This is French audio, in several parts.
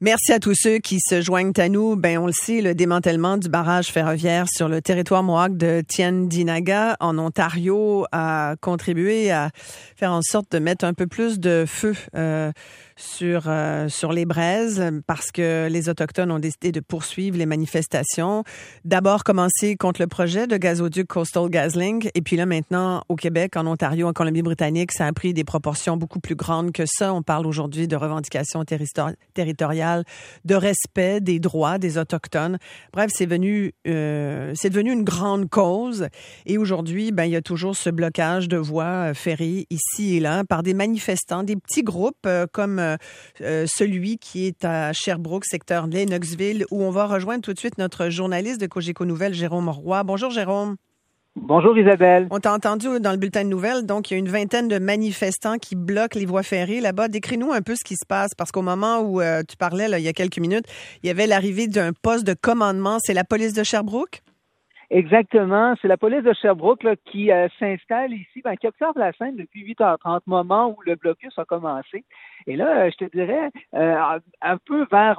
Merci à tous ceux qui se joignent à nous. On le sait, le démantèlement du barrage ferroviaire sur le territoire Mohawk de Tyendinaga en Ontario a contribué à faire en sorte de mettre un peu plus de feu sur les braises parce que les Autochtones ont décidé de poursuivre les manifestations. D'abord commencer contre le projet de gazoduc Coastal GasLink et puis là maintenant au Québec, en Ontario, en Colombie-Britannique, ça a pris des proportions beaucoup plus grandes que ça. On parle aujourd'hui de revendications territoriales, de respect des droits des Autochtones. Bref, c'est devenu une grande cause. Et aujourd'hui, il y a toujours ce blocage de voies ferrées ici et là par des manifestants, des petits groupes comme celui qui est à Sherbrooke, secteur Lennoxville, où on va rejoindre tout de suite notre journaliste de Cogeco Nouvelles, Jérôme Roy. Bonjour, Jérôme. Bonjour Isabelle. On t'a entendu dans le bulletin de nouvelles, donc il y a une vingtaine de manifestants qui bloquent les voies ferrées là-bas. Décris-nous un peu ce qui se passe, parce qu'au moment où tu parlais, là, il y a quelques minutes, il y avait l'arrivée d'un poste de commandement. C'est la police de Sherbrooke? Exactement, c'est la police de Sherbrooke là, qui s'installe ici, qui observe la scène depuis 8h30, moment où le blocus a commencé. Et là, je te dirais, un peu vers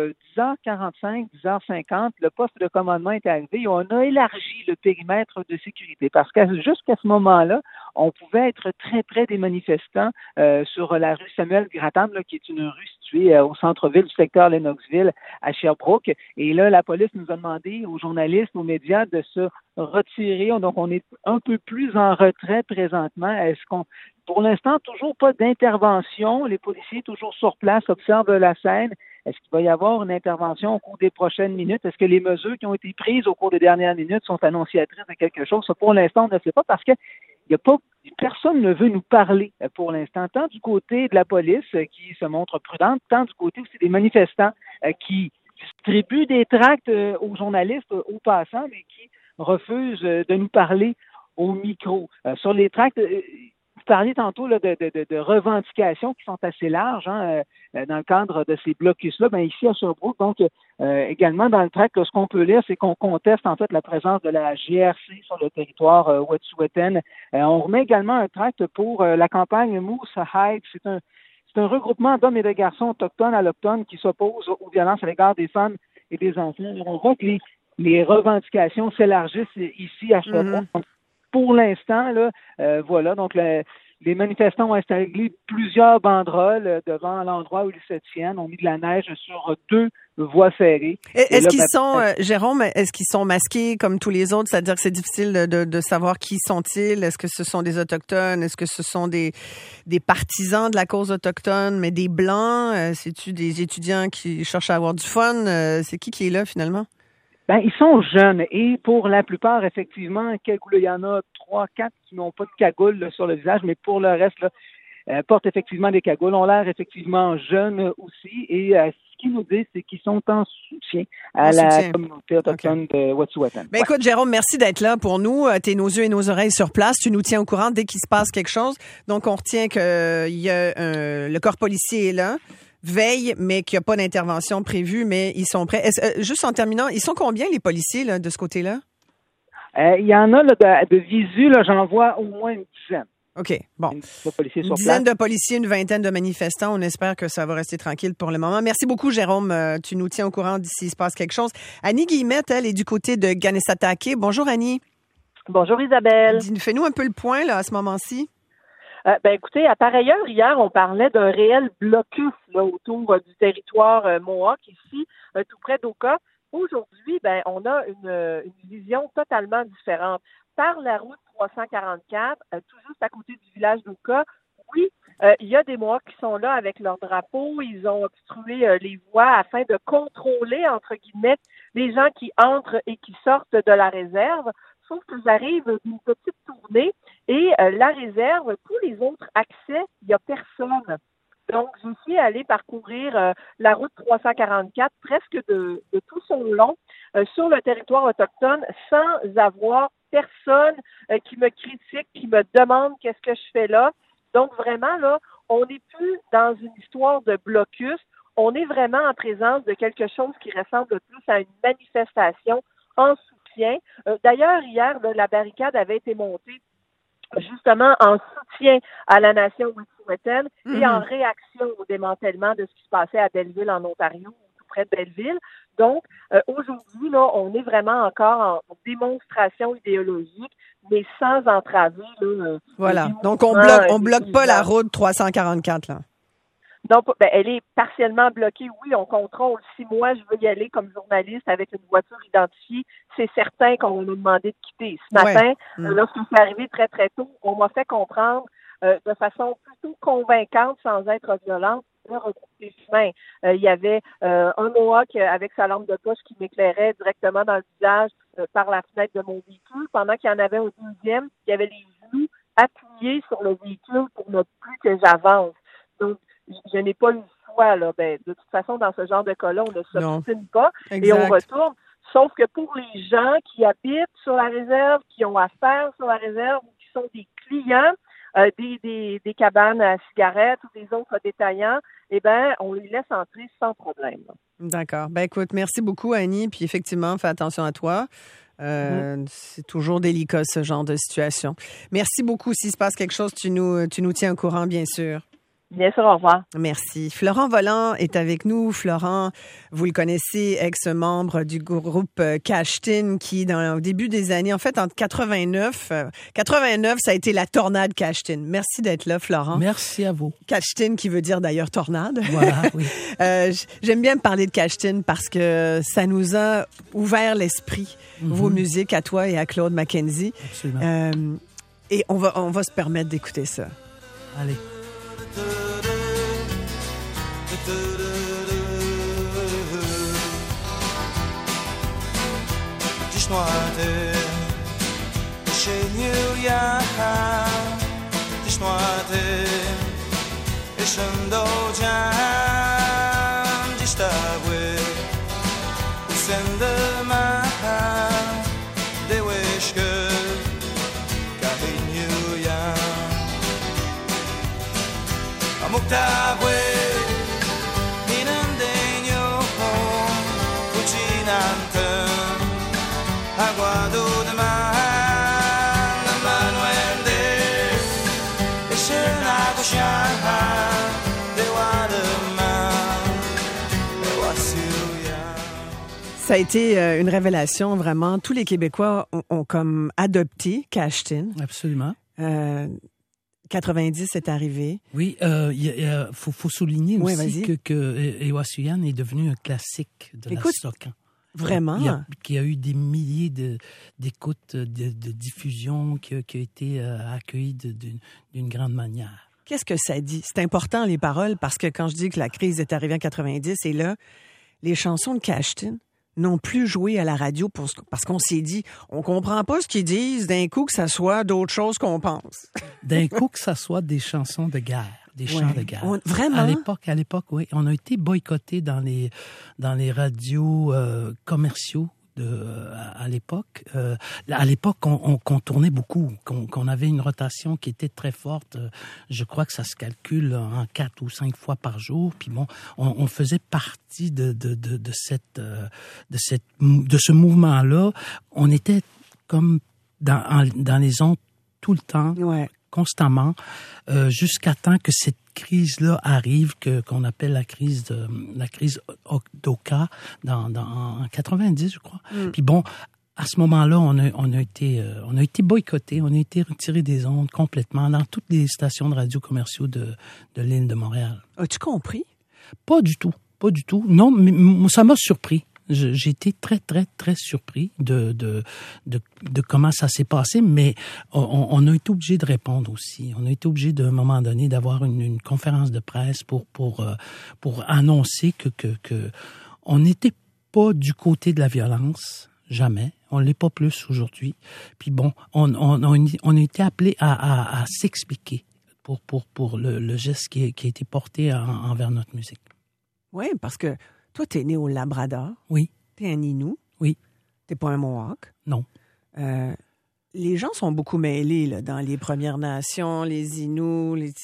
10h45, 10h50, le poste de commandement est arrivé et on a élargi le périmètre de sécurité parce que jusqu'à ce moment-là, on pouvait être très près des manifestants sur la rue Samuel Grattan, là, qui est une rue située au centre-ville du secteur Lennoxville à Sherbrooke. Et là, la police nous a demandé aux journalistes, aux médias de se retirer. Donc, on est un peu plus en retrait présentement. Pour l'instant, toujours pas d'intervention. Les policiers, toujours sur place, observent la scène. Est-ce qu'il va y avoir une intervention au cours des prochaines minutes? Est-ce que les mesures qui ont été prises au cours des dernières minutes sont annonciatrices de quelque chose? Ça, pour l'instant, on ne sait pas parce que personne ne veut nous parler pour l'instant, tant du côté de la police qui se montre prudente, tant du côté aussi des manifestants qui distribuent des tracts aux journalistes, aux passants, mais qui refusent de nous parler au micro. Sur les tracts, vous parliez tantôt là, de revendications qui sont assez larges dans le cadre de ces blocus-là. Ici à Sherbrooke, donc également dans le tract, ce qu'on peut lire, c'est qu'on conteste en fait la présence de la GRC sur le territoire Wet'suwet'en. On remet également un tract pour la campagne Moose Hike. C'est un regroupement d'hommes et de garçons autochtones, allochtones qui s'opposent aux violences à l'égard des femmes et des enfants. On voit que les revendications s'élargissent ici à Sherbrooke. Donc, pour l'instant, là, voilà, donc les manifestants ont installé plusieurs banderoles devant l'endroit où ils se tiennent, ont mis de la neige sur 2 voies ferrées. Jérôme, est-ce qu'ils sont masqués comme tous les autres? C'est-à-dire que c'est difficile de savoir qui sont-ils? Est-ce que ce sont des Autochtones? Est-ce que ce sont des partisans de la cause autochtone, mais des Blancs? C'est-tu des étudiants qui cherchent à avoir du fun? C'est qui est là, finalement? Ils sont jeunes et pour la plupart, effectivement, il y en a 3, 4 qui n'ont pas de cagoule là, sur le visage, mais pour le reste, là, portent effectivement des cagoules, ont l'air effectivement jeunes aussi et ce qu'ils nous disent, c'est qu'ils sont en soutien à la communauté autochtone de Wet'suwet'en. Écoute, Jérôme, merci d'être là pour nous. T'es nos yeux et nos oreilles sur place. Tu nous tiens au courant dès qu'il se passe quelque chose. Donc, on retient que le corps policier est là. Veille, mais qu'il n'y a pas d'intervention prévue, mais ils sont prêts. Juste en terminant, ils sont combien les policiers là, de ce côté-là? Il y en a là, de visu, là, j'en vois au moins une dizaine. OK, bon. Une dizaine de policiers, une vingtaine de manifestants. On espère que ça va rester tranquille pour le moment. Merci beaucoup, Jérôme. Tu nous tiens au courant d'ici il se passe quelque chose. Annie Guillemette, elle, est du côté de Kanesatake. Bonjour, Annie. Bonjour, Isabelle. Fais-nous un peu le point là, à ce moment-ci. Écoutez, à par ailleurs, hier, on parlait d'un réel blocus là, autour du territoire Mohawk, ici, tout près d'Oka. Aujourd'hui, on a une vision totalement différente. Par la route 344, tout juste à côté du village d'Oka, oui, il y a des Mohawks qui sont là avec leur drapeau. Ils ont obstrué les voies afin de contrôler, entre guillemets, les gens qui entrent et qui sortent de la réserve. Sauf qu'ils arrivent d'une petite tournée et la réserve, tous les autres accès, il n'y a personne. Donc, je suis allée parcourir la route 344 presque de tout son long sur le territoire autochtone sans avoir personne qui me critique, qui me demande qu'est-ce que je fais là. Donc, vraiment, là, on n'est plus dans une histoire de blocus. On est vraiment en présence de quelque chose qui ressemble plus à une manifestation en soutien. D'ailleurs, hier, la barricade avait été montée justement en soutien à la nation Wet'suwet'en Wet'suwet'en et en réaction au démantèlement de ce qui se passait à Belleville, en Ontario, tout près de Belleville. Donc, aujourd'hui, là, on est vraiment encore en démonstration idéologique, mais sans entraver. Là, voilà. Donc, on bloque pas la route 344, là. Non, elle est partiellement bloquée. Oui, on contrôle. Si moi, je veux y aller comme journaliste avec une voiture identifiée, c'est certain qu'on m'a demandé de quitter. Ce matin, lorsque c'est arrivé très, très tôt, on m'a fait comprendre de façon plutôt convaincante, sans être violente, de regrouper les chemins. Il y avait un Mohawk avec sa lampe de poche qui m'éclairait directement dans le visage par la fenêtre de mon véhicule, pendant qu'il y en avait un deuxième qui avait les genoux appuyés sur le véhicule pour ne plus que j'avance. Donc, je n'ai pas eu le choix, là. Ben, de toute façon, dans ce genre de cas-là, on ne s'obstine pas et on retourne. Sauf que pour les gens qui habitent sur la réserve, qui ont affaire sur la réserve ou qui sont des clients des cabanes à cigarettes ou des autres détaillants, eh bien, on les laisse entrer sans problème. D'accord. Ben écoute, merci beaucoup, Annie. Puis effectivement, fais attention à toi. C'est toujours délicat, ce genre de situation. Merci beaucoup. S'il se passe quelque chose, tu nous tiens au courant, bien sûr. Bien sûr, au revoir. Merci. Florent Volant est avec nous. Florent, vous le connaissez, ex-membre du groupe Cash-Tin qui, au début des années, en fait, entre 89, ça a été la tornade Cash-Tin. Merci d'être là, Florent. Merci à vous. Cash-Tin qui veut dire d'ailleurs tornade. Voilà, oui. J'aime bien me parler de Cash-Tin parce que ça nous a ouvert l'esprit, vos musiques à toi et à Claude McKenzie. Absolument. Et on va se permettre d'écouter ça. Allez. Dziś młody się ja Dziś młody się dodziam Dziś tały usędę ma De łyżkę kahiniu ja A mógł tały Ça a été une révélation, vraiment. Tous les Québécois ont comme adopté Cash-Tin. Absolument. 90 est arrivé. Oui, faut souligner aussi que Ewasuyan est devenu un classique de la soca. Vraiment? Il y a eu des milliers d'écoutes, de diffusions qui a été accueillies d'une grande manière. Qu'est-ce que ça dit? C'est important, les paroles, parce que quand je dis que la crise est arrivée en 90, et là, les chansons de Cash-Tin n'ont plus joué à la radio parce qu'on s'est dit, on comprend pas ce qu'ils disent, d'un coup que ça soit d'autres choses qu'on pense. D'un coup que ça soit des chansons de guerre. Des chants de guerre. Vraiment? À l'époque, oui. On a été boycottés dans les radios commerciaux à l'époque. À l'époque, qu'on tournait beaucoup, qu'on avait une rotation qui était très forte. Je crois que ça se calcule en 4 ou 5 fois par jour. Puis bon, on faisait partie de ce mouvement-là. On était comme dans les ondes tout le temps. Ouais. Constamment, jusqu'à temps que cette crise-là arrive, qu'on appelle la crise d'Oka en 90, je crois. Puis bon, à ce moment-là, on a été boycottés, on a été retirés des ondes complètement dans toutes les stations de radio commerciaux de l'île de Montréal. As-tu compris? Pas du tout. Non, mais ça m'a surpris. J'ai été très, très, très surpris de comment ça s'est passé, mais on a été obligé de répondre aussi. On a été obligé, à un moment donné, d'avoir une conférence de presse pour annoncer que on n'était pas du côté de la violence, jamais. On l'est pas plus aujourd'hui. Puis bon, on a été appelé à s'expliquer pour le geste qui a été porté envers notre musique. Oui, parce que toi, t'es né au Labrador. Oui. T'es un Innu. Oui. T'es pas un Mohawk. Non. Les gens sont beaucoup mêlés là, dans les Premières Nations, les Inuits.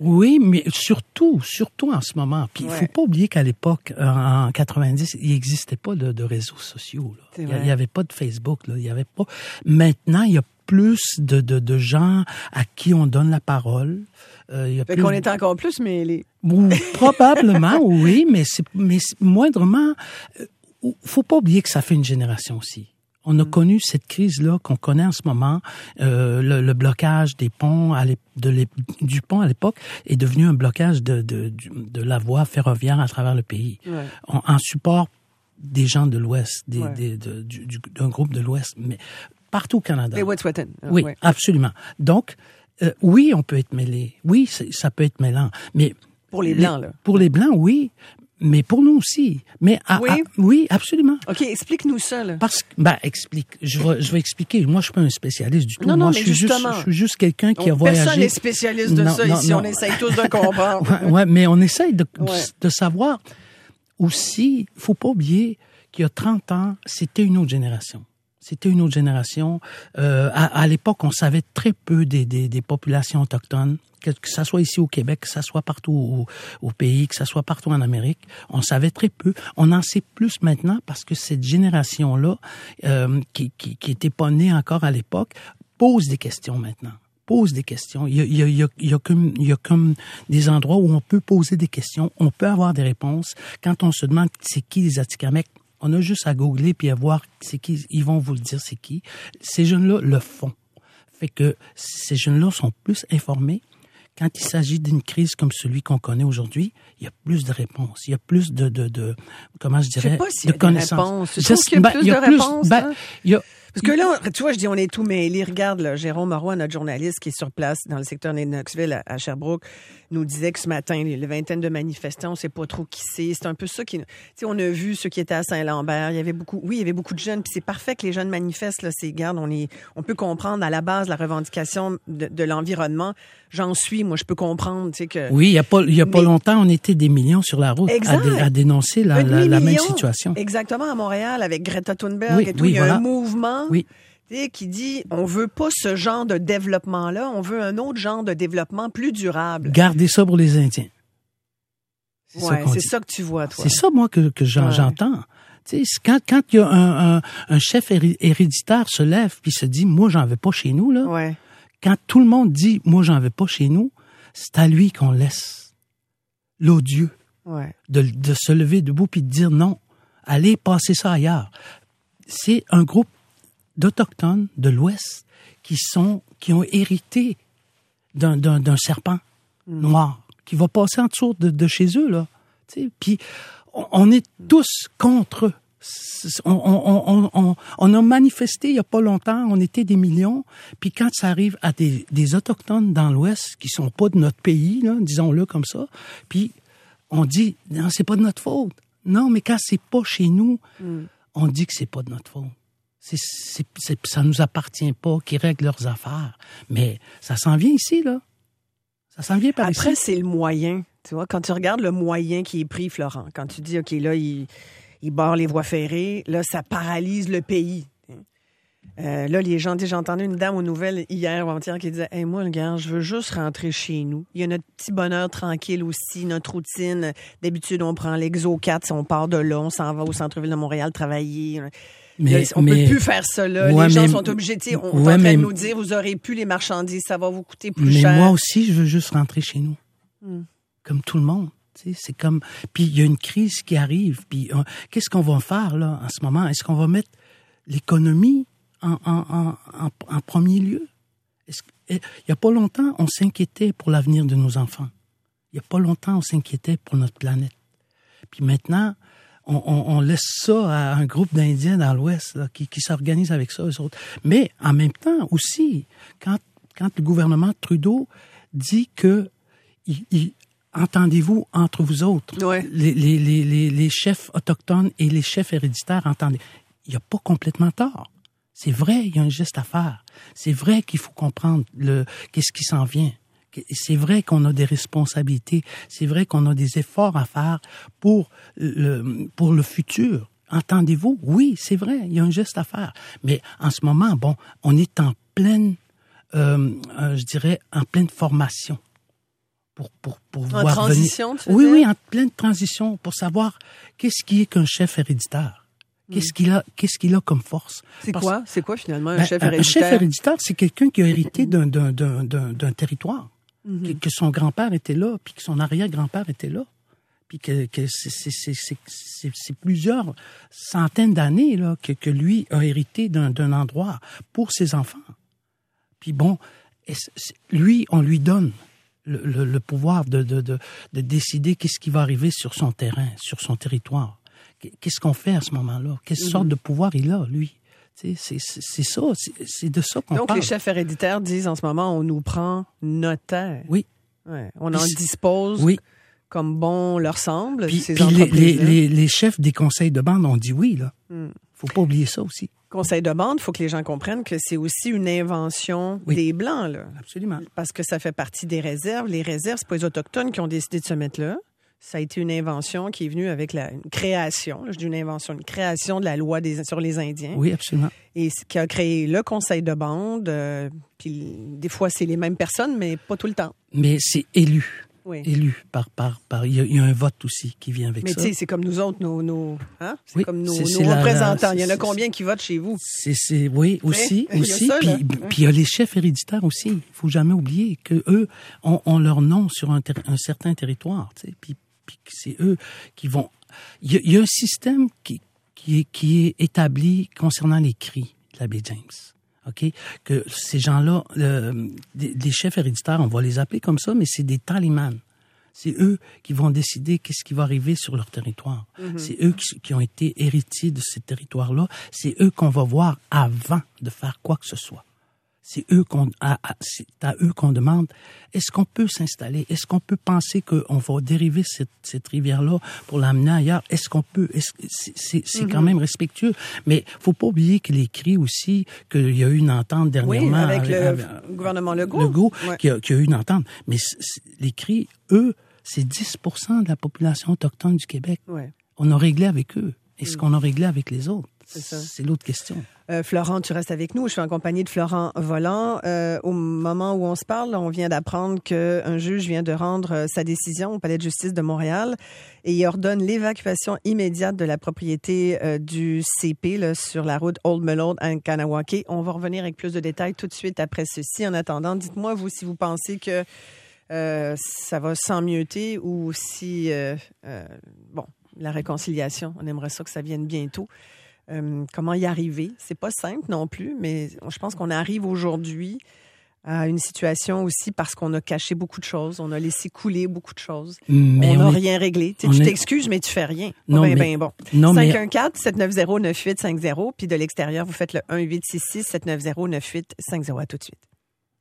Oui, mais surtout en ce moment. Puis il faut pas oublier qu'à l'époque, en 90, il n'existait pas de réseaux sociaux. Là. Il y avait pas de Facebook. Là. Il y avait pas. Maintenant, il y a plus de gens à qui on donne la parole. Fait qu'on est encore plus mêlés. Probablement, oui, mais moindrement. Faut pas oublier que ça fait une génération aussi. On a connu cette crise-là qu'on connaît en ce moment. Le blocage des ponts, du pont à l'époque est devenu un blocage de la voie ferroviaire à travers le pays. Ouais. En support des gens de l'Ouest, d'un groupe de l'Ouest, mais partout au Canada. Les Wet'suwet'en. Oui, absolument. Donc, oui, on peut être mêlé. Oui, ça peut être mêlant. Mais pour les Blancs, là. Pour les Blancs, oui. Mais pour nous aussi. Mais oui, absolument. OK, explique-nous ça, là. Explique. Je vais expliquer. Moi, je suis pas un spécialiste du tout. Non, Moi, mais je suis juste quelqu'un qui a voyagé. Personne n'est spécialiste de ça ici. On essaye tous de comprendre. ouais, mais on essaye de savoir aussi. Faut pas oublier qu'il y a 30 ans, c'était une autre génération. À l'époque, on savait très peu des populations autochtones. Que ça soit ici au Québec, que ça soit partout au pays, que ça soit partout en Amérique, on savait très peu. On en sait plus maintenant parce que cette génération-là, qui était pas née encore à l'époque, pose des questions maintenant. Pose des questions. Il y a comme des endroits où on peut poser des questions, on peut avoir des réponses. Quand on se demande c'est qui les Atikamekw, on a juste à googler puis à voir c'est qui. Ils vont vous le dire c'est qui. Ces jeunes-là le font. Fait que ces jeunes-là sont plus informés. Quand il s'agit d'une crise comme celui qu'on connaît aujourd'hui, il y a plus de réponses, il y a plus de comment je dirais, je sais pas s'il de y a connaissances. Je trouve qu'il y a plus de réponses. Parce que là, tu vois, je dis, on est tout mêlés. Regarde, là, Jérôme Marois, notre journaliste qui est sur place dans le secteur de Knoxville à Sherbrooke, nous disait que ce matin, les vingtaines de manifestants, on sait pas trop qui c'est. C'est un peu ça qui... Tu sais, on a vu ceux qui étaient à Saint-Lambert. Il y avait beaucoup de jeunes. Puis c'est parfait que les jeunes manifestent. Là, on peut comprendre à la base la revendication de l'environnement. J'en suis, moi, je peux comprendre, tu sais que... Oui, il y a pas longtemps, on était des millions sur la route à dénoncer la même situation. Exactement, à Montréal, avec Greta Thunberg et tout. Il y a un mouvement qui dit on veut pas ce genre de développement-là, on veut un autre genre de développement plus durable. Gardez ça pour les Indiens. C'est ça que tu vois, toi. C'est ça, moi, que j'entends. Tu sais, quand il y a un chef héréditaire se lève puis se dit moi, j'en veux pas chez nous, là. Ouais. Quand tout le monde dit moi, j'en veux pas chez nous, c'est à lui qu'on laisse l'odieux de se lever debout puis de dire non, allez passer ça ailleurs. C'est un groupe d'Autochtones de l'Ouest qui ont hérité d'un serpent noir qui va passer en dessous de chez eux, là. Tu sais, puis on est tous contre eux. On a manifesté il y a pas longtemps, on était des millions, puis quand ça arrive à des Autochtones dans l'Ouest qui sont pas de notre pays, là, disons-le comme ça, puis on dit non, c'est pas de notre faute. Non, mais quand c'est pas chez nous, on dit que c'est pas de notre faute. Ça nous appartient pas, qu'ils règlent leurs affaires. Mais ça s'en vient ici, là. Ça s'en vient par ici. Après, c'est le moyen. Tu vois, quand tu regardes le moyen qui est pris, Florent, quand tu dis, OK, là, il barre les voies ferrées, là, ça paralyse le pays. Là, les gens, j'ai entendu une dame aux nouvelles hier ou avant-hier qui disait, hey, moi, le gars, je veux juste rentrer chez nous. Il y a notre petit bonheur tranquille aussi, notre routine. D'habitude, on prend l'Exo 4, on part de là, on s'en va au centre-ville de Montréal travailler. Mais on peut plus faire ça, là. Les gens sont obligés, on est en train de nous dire, vous aurez plus les marchandises, ça va vous coûter plus cher. Mais moi aussi, je veux juste rentrer chez nous. Comme tout le monde. C'est comme... Puis il y a une crise qui arrive. Puis qu'est-ce qu'on va faire, là, en ce moment? Est-ce qu'on va mettre l'économie en premier lieu? Il y a pas longtemps, on s'inquiétait pour l'avenir de nos enfants. Il y a pas longtemps, on s'inquiétait pour notre planète. Puis maintenant... On laisse ça à un groupe d'Indiens dans l'Ouest là, qui s'organise avec ça, eux autres. Mais en même temps aussi, quand le gouvernement Trudeau dit que entendez-vous entre vous autres, les chefs autochtones et les chefs héréditaires, entendez, il n'y a pas complètement tort. C'est vrai, il y a un geste à faire. C'est vrai qu'il faut comprendre qu'est-ce qui s'en vient. C'est vrai qu'on a des responsabilités, c'est vrai qu'on a des efforts à faire pour le futur. Entendez-vous? Oui, c'est vrai, il y a un geste à faire. Mais en ce moment, on est en pleine, je dirais, en pleine formation pour En voir transition, venir. tu veux Oui, dire? oui, en pleine transition, pour savoir qu'est-ce qui est qu'un chef héréditaire. Qu'est-ce qu'il a comme force. C'est Parce- quoi? C'est quoi, finalement, un Ben, chef un héréditaire? chef héréditaire, c'est quelqu'un qui a hérité d'un territoire. Que son grand-père était là, puis que son arrière-grand-père était là. Puis que c'est plusieurs centaines d'années là, que lui a hérité d'un endroit pour ses enfants. Puis bon, lui, on lui donne le pouvoir de décider qu'est-ce qui va arriver sur son terrain, sur son territoire. Qu'est-ce qu'on fait à ce moment-là? Quelle sorte de pouvoir il a, lui? C'est ça, c'est de ça qu'on Donc, parle. les chefs héréditaires disent en ce moment, on nous prend notre terre. Oui. Ouais. On en dispose Oui. comme bon leur semble, Puis, ces puis entreprises-là. les chefs des conseils de bande ont dit oui, là. Faut pas oublier ça aussi. Conseil de bande, il faut que les gens comprennent que c'est aussi une invention Oui. des Blancs, là. Absolument. Parce que ça fait partie des réserves. Les réserves, c'est pas les Autochtones qui ont décidé de se mettre là. Ça a été une invention qui est venue avec une création, là, je dis une invention, une création de la loi sur les Indiens. Oui, absolument. Et qui a créé le conseil de bande. Puis des fois, c'est les mêmes personnes, mais pas tout le temps. Mais c'est élu. Oui. Élu par il y a un vote aussi qui vient avec Mais ça. tu sais, c'est comme nous autres, hein? C'est Oui, comme nos c'est représentants. Il y en a combien qui votent chez vous? Oui, aussi, il y a aussi. ça, là. Puis il y a les chefs héréditaires aussi. Il faut jamais oublier que eux ont leur nom sur un certain territoire, tu sais. Puis c'est eux qui vont. Il y a un système qui est établi concernant les cris de l'abbé James. OK? Que ces gens-là, des chefs héréditaires, on va les appeler comme ça, mais c'est des talimans. C'est eux qui vont décider qu'est-ce qui va arriver sur leur territoire. C'est eux qui ont été héritiers de ces territoires-là. C'est eux qu'on va voir avant de faire quoi que ce soit. C'est à eux qu'on demande, est-ce qu'on peut s'installer? Est-ce qu'on peut penser qu'on va dériver cette rivière-là pour l'amener ailleurs? Est-ce qu'on peut? C'est quand même respectueux. Mais faut pas oublier que les cris aussi, qu'il y a eu une entente dernièrement. Oui, avec le gouvernement Legault. Ouais. Qui a eu une entente. Mais les cris, eux, c'est 10% de la population autochtone du Québec. Ouais. On a réglé avec eux. Est-ce qu'on a réglé avec les autres? ça. C'est l'autre question. Florent, tu restes avec nous. Je suis en compagnie de Florent Volant. Au moment où on se parle, on vient d'apprendre qu'un juge vient de rendre sa décision au Palais de justice de Montréal et il ordonne l'évacuation immédiate de la propriété du CP là, sur la route Old Malone à Kanawake. On va revenir avec plus de détails tout de suite après ceci. En attendant, dites-moi, vous, si vous pensez que ça va s'emmieuter ou si, la réconciliation, on aimerait ça que ça vienne bientôt. Comment y arriver? C'est pas simple non plus, mais je pense qu'on arrive aujourd'hui à une situation aussi parce qu'on a caché beaucoup de choses, on a laissé couler beaucoup de choses. Mais on n'a rien réglé. Tu t'excuses, mais tu fais rien. Non, bon. Non, 514-790-9850, puis de l'extérieur, vous faites le 1-866-790-9850. À tout de suite.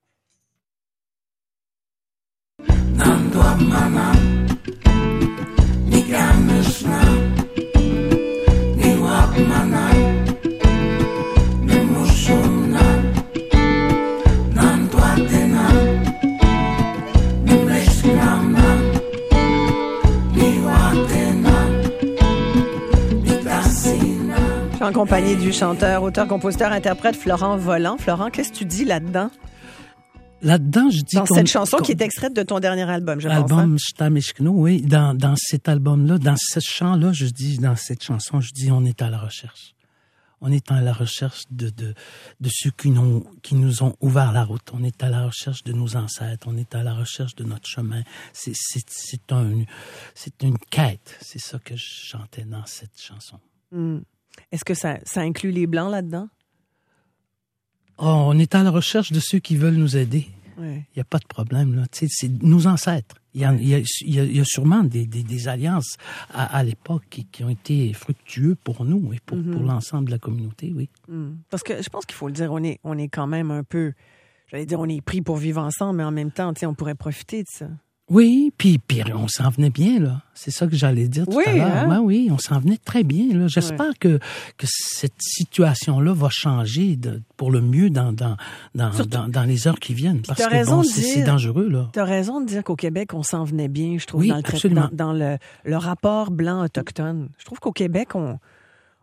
Je suis en compagnie du chanteur, auteur, compositeur, interprète Florent Volant. Florent, qu'est-ce que tu dis là-dedans? Là-dedans, je dis dans cette chanson qui est extraite de ton dernier album, je pense. Album Ch'tamishkno, oui. Dans cet album-là, dans ce chant-là, dans cette chanson, je dis on est à la recherche. On est à la recherche de ceux qui nous ont ouvert la route. On est à la recherche de nos ancêtres. On est à la recherche de notre chemin. C'est une quête. C'est ça que je chantais dans cette chanson. Est-ce que ça inclut les Blancs là-dedans? Oh, on est à la recherche de ceux qui veulent nous aider. Il n'y a pas de problème, là. Tu sais, c'est nos ancêtres. Il y a sûrement des alliances à l'époque qui ont été fructueux pour nous et pour l'ensemble de la communauté, oui. Parce que je pense qu'il faut le dire, on est quand même un peu, j'allais dire, on est pris pour vivre ensemble, mais en même temps, tu sais, on pourrait profiter de ça. Oui, puis on s'en venait bien, là. C'est ça que j'allais dire tout à l'heure. Hein? Ben oui, on s'en venait très bien, là. J'espère que cette situation-là va changer pour le mieux dans les heures qui viennent. Parce que c'est dangereux, là. Tu as raison de dire qu'au Québec, on s'en venait bien, je trouve, oui, dans le rapport blanc-autochtone. Je trouve qu'au Québec,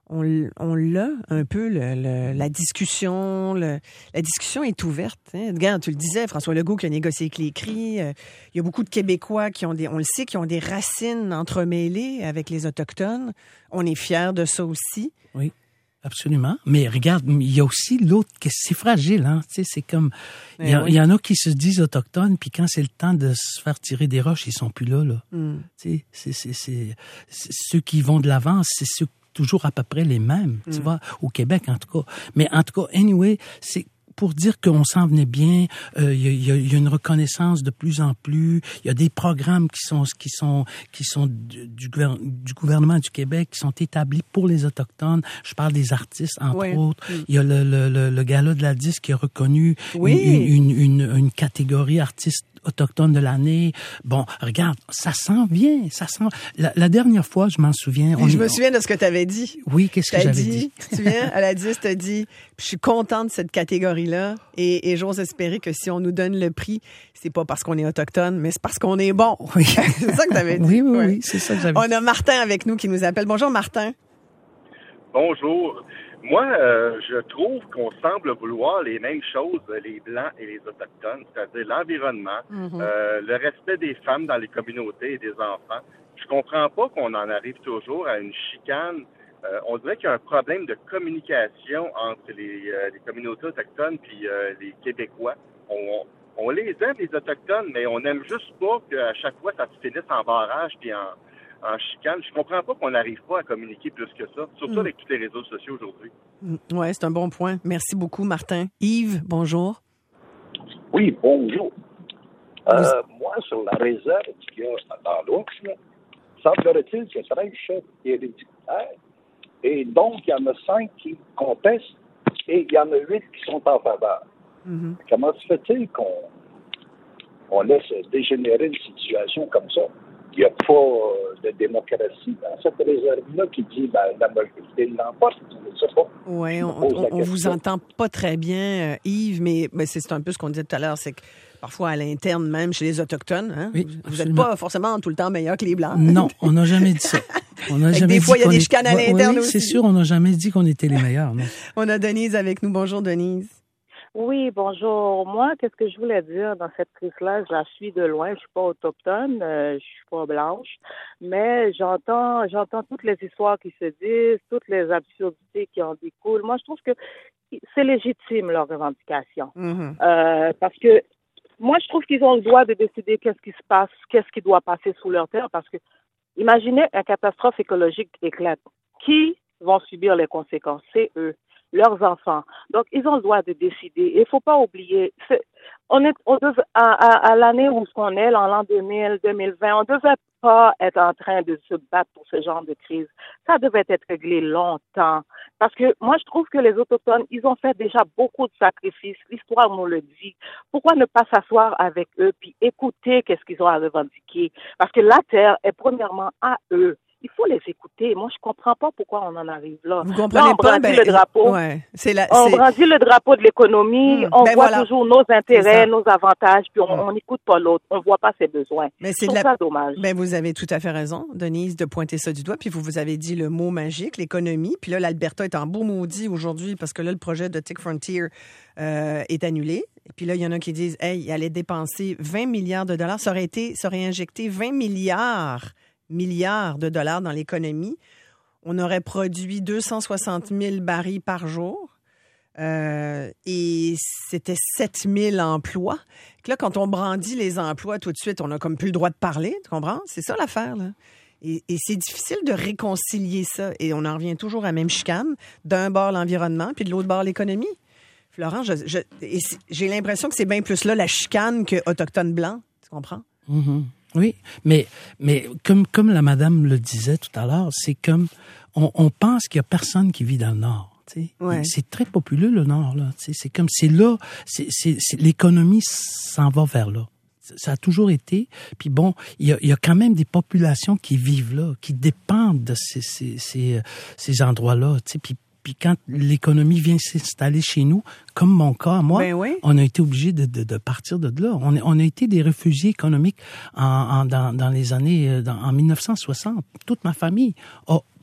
on l'a un peu, la discussion. La discussion est ouverte. Hein. Regarde, tu le disais, François Legault qui a négocié avec les CRI. Il y a beaucoup de Québécois qui ont on le sait, qui ont des racines entremêlées avec les Autochtones. On est fiers de ça aussi. Oui. Absolument. Mais regarde, il y a aussi l'autre qui c'est fragile, hein. Tu sais, c'est comme, il y en a qui se disent autochtones, puis quand c'est le temps de se faire tirer des roches, ils sont plus là. Tu sais, c'est ceux qui vont de l'avant, c'est ceux toujours à peu près les mêmes, tu vois, au Québec en tout cas. Mais en tout cas, anyway, c'est pour dire qu'on s'en venait bien, il y a une reconnaissance de plus en plus. Il y a des programmes qui sont du gouvernement du Québec qui sont établis pour les autochtones. Je parle des artistes entre autres. Il y a le gala de la disque qui a reconnu une catégorie artiste autochtone de l'année. Bon, regarde, ça s'en vient, La dernière fois, je m'en souviens. Je me souviens de ce que tu avais dit. Oui, qu'est-ce que j'avais dit? Tu te souviens, à la 10, tu as dit, je suis contente de cette catégorie-là et j'ose espérer que si on nous donne le prix, c'est pas parce qu'on est autochtone, mais c'est parce qu'on est bon. Oui. C'est ça que tu avais dit. Oui, c'est ça que j'avais dit. On a Martin avec nous qui nous appelle. Bonjour, Martin. Bonjour. Moi, je trouve qu'on semble vouloir les mêmes choses, les Blancs et les Autochtones, c'est-à-dire l'environnement, le respect des femmes dans les communautés et des enfants. Je comprends pas qu'on en arrive toujours à une chicane. On dirait qu'il y a un problème de communication entre les communautés autochtones puis les Québécois. On les aime, les Autochtones, mais on n'aime juste pas qu'à chaque fois, ça se finisse en barrage puis en chicane. Je comprends pas qu'on n'arrive pas à communiquer plus que ça, surtout avec tous les réseaux sociaux aujourd'hui. Oui, c'est un bon point. Merci beaucoup, Martin. Yves, bonjour. Oui, bonjour. Moi, sur la réserve qu'il y a dans l'Ours, semblerait-il qu'il y a 13 chefs héréditaires, et donc il y en a 5 qui contestent, et il y en a 8 qui sont en faveur. Comment se fait-il qu'on laisse dégénérer une situation comme ça? Il n'y a pas de démocratie dans cette réserve-là qui dit la majorité l'emporte. Je ne sais pas. Oui, on vous entend pas très bien, Yves, mais c'est un peu ce qu'on disait tout à l'heure, c'est que parfois à l'interne, même chez les Autochtones, hein, oui, vous n'êtes pas forcément tout le temps meilleur que les Blancs. Non, on n'a jamais dit ça. Des fois, il y a des chicanes à l'interne aussi. C'est sûr, on n'a jamais dit qu'on était les meilleurs. Non. On a Denise avec nous. Bonjour, Denise. Oui, bonjour. Moi, qu'est-ce que je voulais dire dans cette crise-là? Je la suis de loin. Je suis pas autochtone, je suis pas blanche, mais j'entends toutes les histoires qui se disent, toutes les absurdités qui en découlent. Moi, je trouve que c'est légitime leur revendication, parce que moi, je trouve qu'ils ont le droit de décider qu'est-ce qui se passe, qu'est-ce qui doit passer sous leur terre, parce que imaginez une catastrophe écologique éclate. Qui vont subir les conséquences? C'est eux. Leurs enfants. Donc, ils ont le droit de décider. Il faut pas oublier, on devait, à l'année où on est, en l'an 2000, 2020, on devait pas être en train de se battre pour ce genre de crise. Ça devait être réglé longtemps. Parce que moi, je trouve que les Autochtones, ils ont fait déjà beaucoup de sacrifices. L'histoire nous le dit. Pourquoi ne pas s'asseoir avec eux puis écouter qu'est-ce qu'ils ont à revendiquer? Parce que la terre est premièrement à eux. Il faut les écouter. Moi, je comprends pas pourquoi on en arrive là. Vous comprenez pas? Le drapeau. Ouais, on brandit le drapeau de l'économie. On voit toujours nos intérêts, nos avantages, puis on n'écoute pas l'autre. On voit pas ses besoins. Mais c'est ça dommage. Ben, vous avez tout à fait raison, Denise, de pointer ça du doigt. Puis vous avez dit le mot magique, l'économie. Puis là, l'Alberta est en beau maudit aujourd'hui parce que là, le projet de Tick Frontier est annulé. Et puis là, il y en a qui disent, hey, il allait dépenser 20 milliards de dollars. Ça aurait injecté 20 milliards de dollars dans l'économie. On aurait produit 260 000 barils par jour et c'était 7 000 emplois. Là, quand on brandit les emplois tout de suite, on n'a comme plus le droit de parler, tu comprends? C'est ça l'affaire, là. Et c'est difficile de réconcilier ça. Et on en revient toujours à la même chicane. D'un bord, l'environnement, puis de l'autre bord, l'économie. Florent, j'ai l'impression que c'est bien plus là la chicane que autochtone blanc. Tu comprends? Oui, mais comme la madame le disait tout à l'heure, c'est comme on pense qu'il y a personne qui vit dans le Nord. Ouais. C'est très populeux le Nord là. C'est comme c'est là, c'est l'économie s'en va vers là. Ça a toujours été. Puis bon, il y a quand même des populations qui vivent là, qui dépendent de ces endroits-là. Puis quand l'économie vient s'installer chez nous, comme mon cas, moi, on a été obligé de partir de là. On a été des réfugiés économiques dans les années, en 1960. Toute ma famille a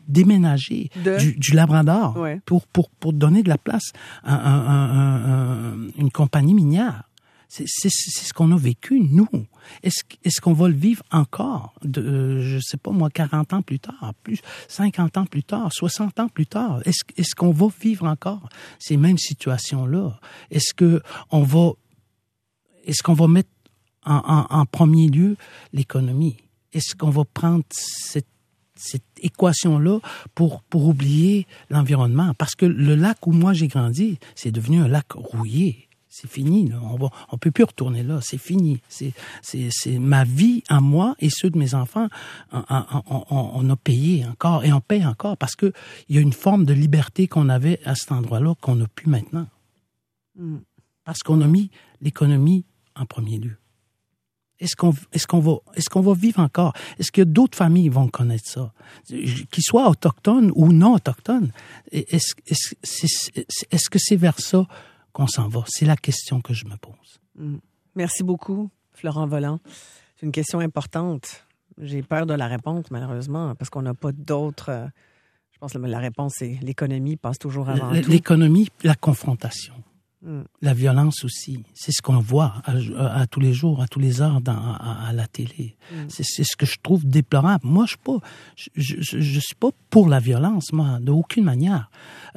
déménager du Labrador pour donner de la place à une compagnie minière. C'est ce qu'on a vécu, nous. Est-ce qu'on va le vivre encore, je sais pas moi, 40 ans plus tard, plus 50 ans plus tard, 60 ans plus tard? Est-ce qu'on va vivre encore ces mêmes situations-là? Est-ce qu'on va mettre en premier lieu l'économie? Est-ce qu'on va prendre cette équation-là pour oublier l'environnement? Parce que le lac où moi j'ai grandi, c'est devenu un lac rouillé. C'est fini, là. On peut plus retourner là. C'est fini. C'est ma vie à moi et ceux de mes enfants. On a payé encore et on paye encore parce que il y a une forme de liberté qu'on avait à cet endroit-là qu'on n'a plus maintenant. Parce qu'on a mis l'économie en premier lieu. Est-ce qu'on va vivre encore? Est-ce que d'autres familles vont connaître ça? Qu'ils soient autochtones ou non autochtones? Est-ce que c'est vers ça qu'on s'en va? C'est la question que je me pose. Merci beaucoup, Florent Volant. C'est une question importante. J'ai peur de la réponse, malheureusement, parce qu'on n'a pas d'autres... Je pense que la réponse, c'est l'économie passe toujours avant tout. L'économie, la confrontation. La violence aussi. C'est ce qu'on voit à tous les jours, à tous les heures à la télé. C'est ce que je trouve déplorable. Moi, je suis pas pour la violence, moi, de aucune manière.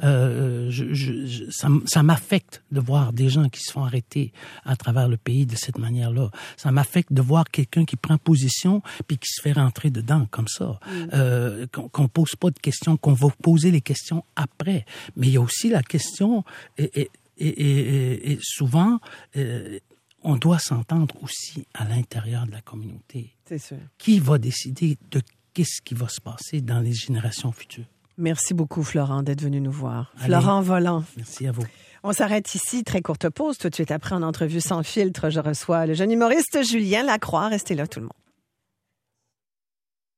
Ça m'affecte de voir des gens qui se font arrêter à travers le pays de cette manière-là. Ça m'affecte de voir quelqu'un qui prend position puis qui se fait rentrer dedans comme ça. Qu'on pose pas de questions, qu'on va poser les questions après. Mais il y a aussi la question... Et souvent, on doit s'entendre aussi à l'intérieur de la communauté. C'est sûr. Qui va décider de qu'est-ce qui va se passer dans les générations futures? Merci beaucoup, Florent, d'être venu nous voir. Allez. Florent Volant. Merci à vous. On s'arrête ici, très courte pause. Tout de suite après, en entrevue sans filtre, je reçois le jeune humoriste Julien Lacroix. Restez là, tout le monde.